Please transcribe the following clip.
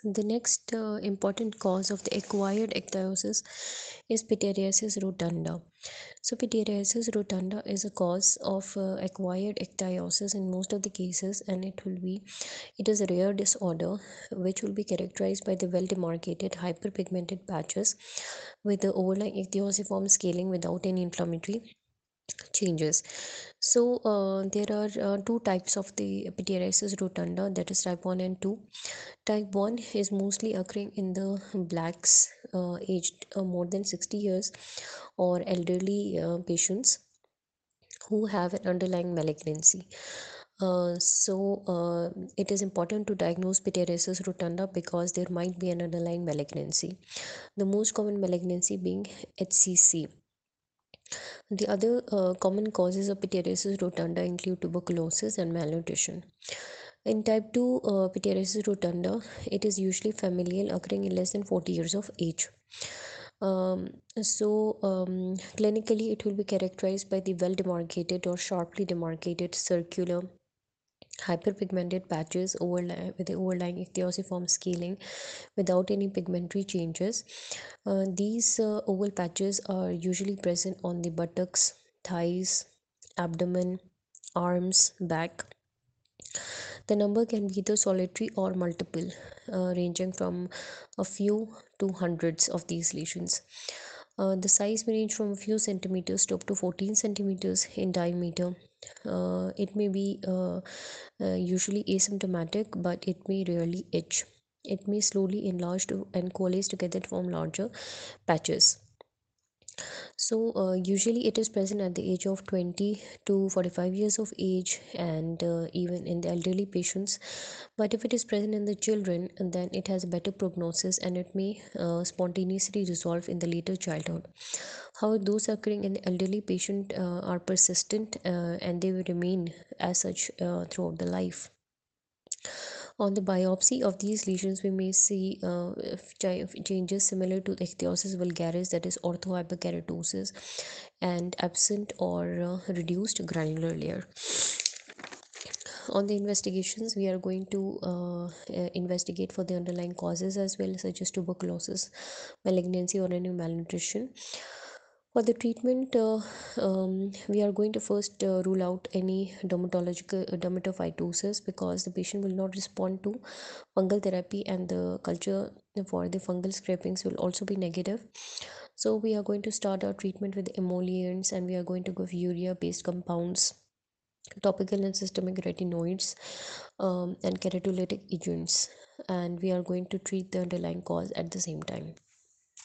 The next important cause of the acquired ichthyosis is pityriasis rotunda. So, pityriasis rotunda is a cause of acquired ichthyosis in most of the cases, and it is a rare disorder which will be characterized by the well demarcated hyperpigmented patches with the overlying ichthyosiform scaling without any inflammatory changes. So there are two types of the pityriasis rotunda, that is type 1 and 2. Type 1 is mostly occurring in the blacks aged more than 60 years or elderly patients who have an underlying malignancy. It is important to diagnose pityriasis rotunda because there might be an underlying malignancy. The most common malignancy being HCC. The other common causes of pityriasis rotunda include tuberculosis and malnutrition. In type 2 pityriasis rotunda, it is usually familial, occurring in less than 40 years of age. Clinically, it will be characterized by the well demarcated or sharply demarcated circular hyperpigmented patches with the overlying ichthyosiform scaling without any pigmentary changes. These oval patches are usually present on the buttocks, thighs, abdomen, arms, back. The number can be either solitary or multiple, ranging from a few to hundreds of these lesions. The size may range from a few centimeters to up to 14 centimeters in diameter. It may be usually asymptomatic, but it may rarely itch. It may slowly enlarge and coalesce together to form larger patches. Usually it is present at the age of 20 to 45 years of age, and even in the elderly patients. But if it is present in the children, then it has a better prognosis and it may spontaneously resolve in the later childhood. However, those occurring in the elderly patient are persistent and they will remain as such throughout the life. On the biopsy of these lesions, we may see changes similar to ichthyosis vulgaris, that is orthohyperkeratosis, and absent or reduced granular layer. On the investigations, we are going to investigate for the underlying causes as well, such as tuberculosis, malignancy, or any malnutrition. For the treatment, we are going to first rule out any dermatological dermatophytosis, because the patient will not respond to fungal therapy and the culture for the fungal scrapings will also be negative. So we are going to start our treatment with emollients, and we are going to give urea based compounds, topical and systemic retinoids, and keratolytic agents, and we are going to treat the underlying cause at the same time.